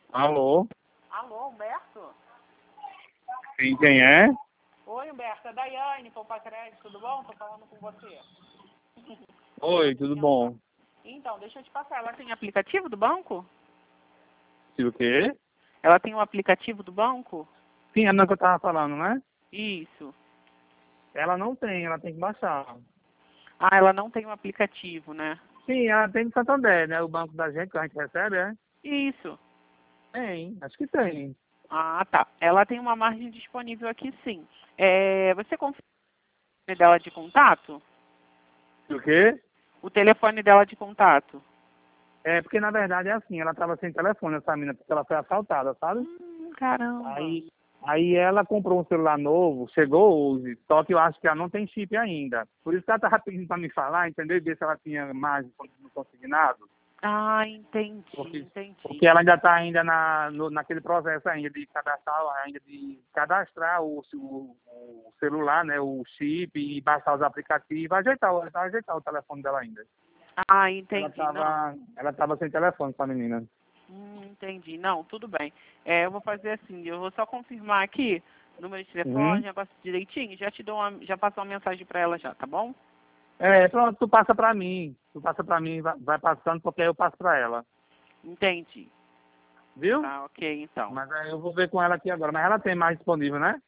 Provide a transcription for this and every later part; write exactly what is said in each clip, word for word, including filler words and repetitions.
Alô? Alô, Humberto? Sim, quem é? Oi, Humberto, é Daiane, Poupa Crédito, tudo bom? Tô falando com você. Oi, tudo bom? Então, deixa eu te passar, ela tem aplicativo do banco? Se o quê? Ela tem um aplicativo do banco? Sim, é não que eu tava falando, né? Isso. Ela não tem, ela tem que baixar. Ah, ela não tem um aplicativo, né? Sim, ela tem no Santander, né? O banco da gente que a gente recebe, é? Isso. Tem, acho que tem. Ah, tá. Ela tem uma margem disponível aqui, sim. É, você confirma o telefone dela de contato? Se o quê? O telefone dela de contato? É, porque na verdade é assim, ela tava sem telefone, essa menina, porque ela foi assaltada, sabe? Hum, caramba. Aí, aí ela comprou um celular novo, chegou hoje, só que eu acho que ela não tem chip ainda. Por isso que ela tava pedindo pra me falar, entendeu? Ver se ela tinha margem no consignado. Ah, entendi, Porque, entendi. porque ela ainda está ainda na, no, naquele processo ainda de cadastrar, ainda de cadastrar o, o, o celular, né, o chip e baixar os aplicativos, ajeitar, o- ajeitar o telefone dela ainda. Ah, Ela entendi. Não. estava ela tava sem telefone, essa menina. Hum, entendi. Não, tudo bem. É, eu vou fazer assim, eu vou só confirmar aqui o número de telefone, Uhum. negócio direitinho, já te dou uma, já passo uma mensagem para ela já, tá bom? É, pronto, tu passa para mim. Tu passa para mim, vai, vai passando, porque aí eu passo para ela. Entendi. Viu? Tá, ok, então. Mas aí eu vou ver com ela aqui agora. Mas ela tem mais disponível, né?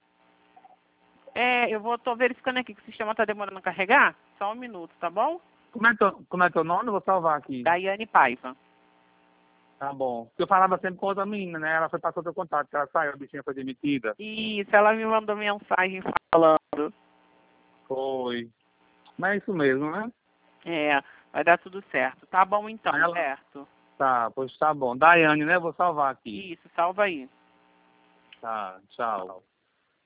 É, eu vou, tô verificando aqui que o sistema tá demorando a carregar. Só um minuto, tá bom? Como é teu, como é teu nome? Eu vou salvar aqui. Daiane Paiva. Tá bom. Porque eu falava sempre com outra menina, né? Ela foi passar o teu contato, que ela saiu, a bichinha foi demitida. Isso, ela me mandou mensagem falando. Foi. Mas é isso mesmo, né? É, vai dar tudo certo. Tá bom então, Aí ela... Humberto. Tá, pois tá bom. Daiane, né? Vou salvar aqui. Isso, salva aí. Tá, tchau.